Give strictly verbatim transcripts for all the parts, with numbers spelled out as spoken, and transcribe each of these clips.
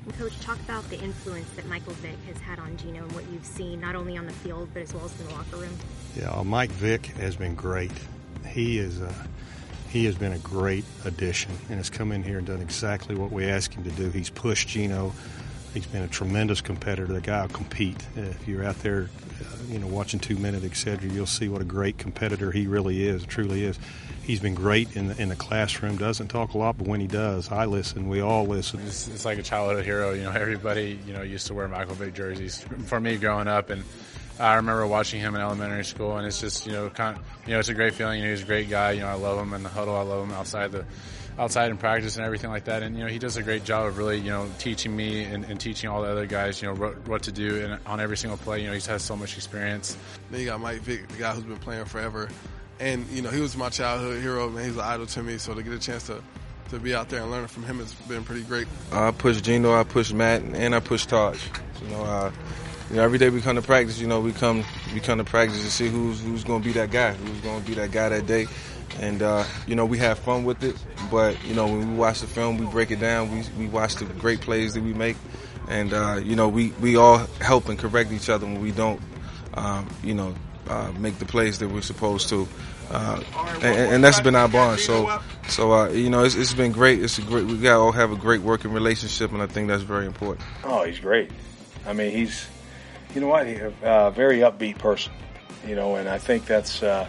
Coach, talk about the influence that Michael Vick has had on Gino and what you've seen, not only on the field, but as well as in the locker room. Yeah, Mike Vick has been great. He is a, he has been a great addition and has come in here and done exactly what we asked him to do. He's pushed Gino. He's been a tremendous competitor. The guy will compete. If you're out there, uh, you know, watching Two Minute, et cetera, you'll see what a great competitor he really is, truly is. He's been great in the, in the classroom. Doesn't talk a lot, but when he does, I listen. We all listen. It's, it's like a childhood hero. You know, everybody, you know, used to wear Michael Vick jerseys. For me, growing up, and I remember watching him in elementary school, and it's just, you know, kind of, you know, it's a great feeling. You know, he's a great guy. You know, I love him in the huddle. I love him outside the. outside in practice and everything like that. And, you know, he does a great job of really, you know, teaching me and, and teaching all the other guys, you know, what, what to do and on every single play. You know, he has so much experience. Then you got Mike Vick, the guy who's been playing forever. And, you know, he was my childhood hero, man. He's an idol to me. So to get a chance to, to be out there and learn from him has been pretty great. I push Gino, I push Matt, and I push Taj. You know, uh, you know, every day we come to practice, you know, we come we come to practice to see who's, who's going to be that guy, who's going to be that guy that day. And, uh, you know, we have fun with it, but, you know, when we watch the film, we break it down, we we watch the great plays that we make, and, uh, you know, we, we all help and correct each other when we don't, um, you know, uh, make the plays that we're supposed to. Uh, and, and that's been our bond. So, so uh, you know, it's, it's been great. It's a great. We got all have a great working relationship, and I think that's very important. Oh, he's great. I mean, he's, you know what, he's a uh, very upbeat person, you know, and I think that's, uh,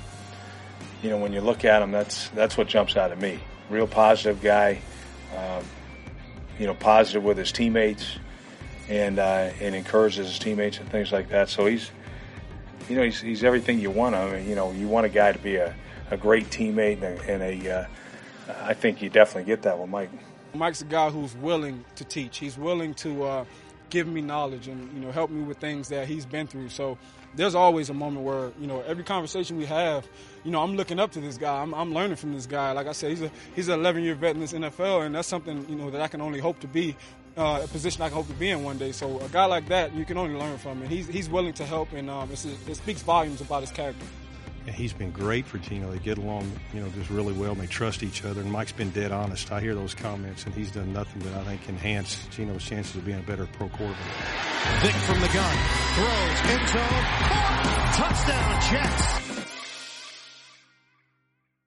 you know, when you look at him, that's that's what jumps out at me. Real positive guy, um, you know, positive with his teammates, and uh, and encourages his teammates and things like that. So he's, you know, he's he's everything you want. I mean, you know, you want a guy to be a, a great teammate and a, and a uh, I think you definitely get that with Mike. Mike's a guy who's willing to teach. He's willing to uh, give me knowledge and, you know, help me with things that he's been through. So there's always a moment where, you know, every conversation we have, you know, I'm looking up to this guy. I'm, I'm learning from this guy. Like I said, he's a he's an eleven-year vet in this N F L, and that's something, you know, that I can only hope to be, uh, a position I can hope to be in one day. So a guy like that, you can only learn from, and he's he's willing to help, and um, it's, it speaks volumes about his character. And he's been great for Gino. They get along, you know, just really well, and they trust each other. And Mike's been dead honest. I hear those comments, and he's done nothing but, I think, enhance Gino's chances of being a better pro quarterback. Vick from the gun, throws, end zone, touchdown Jets.